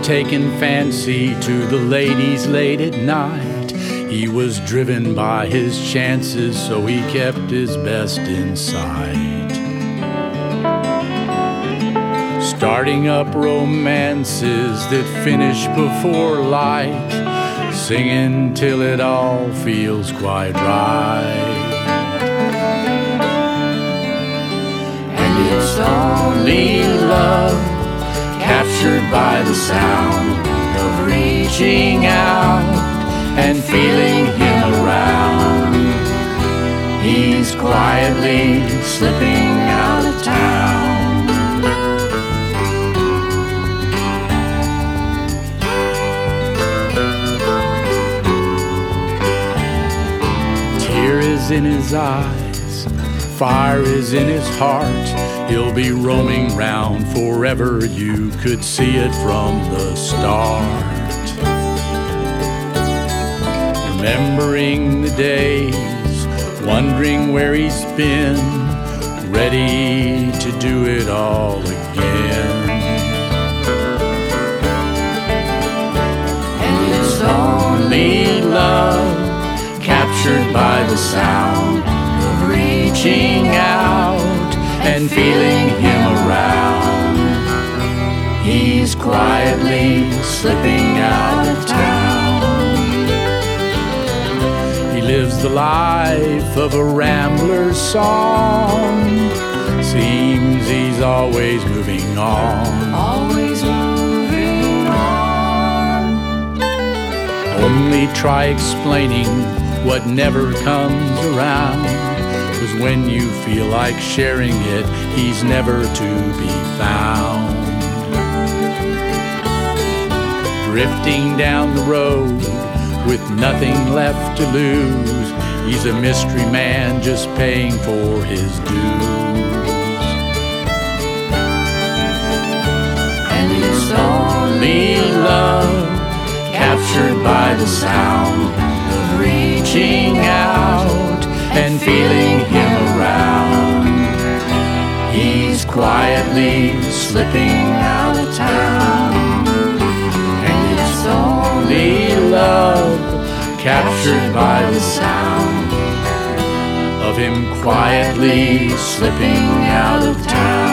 taking fancy to the ladies late at night. He was driven by his chances, so he kept his best in sight. Starting up romances that finish before light, singing till it all feels quite right. And it's only love, captured by the sound of reaching out and feeling him around. He's quietly slipping out of town. Tear is in his eyes, fire is in his heart. He'll be roaming round forever, you could see it from the start. Remembering the days, wondering where he's been, ready to do it all again. And it's only love, captured by the sound of reaching out and feeling him around. He's quietly slipping out of town. He lives the life of a rambler's song. Seems he's always moving on. Always moving on. Only try explaining what never comes around, 'cause when you feel like sharing it, he's never to be found. Drifting down the road with nothing left to lose, he's a mystery man just paying for his dues. And it's only love, captured by the sound of reaching out and feeling him around. He's quietly slipping out of town. And it's only love, captured by the sound of him quietly slipping out of town.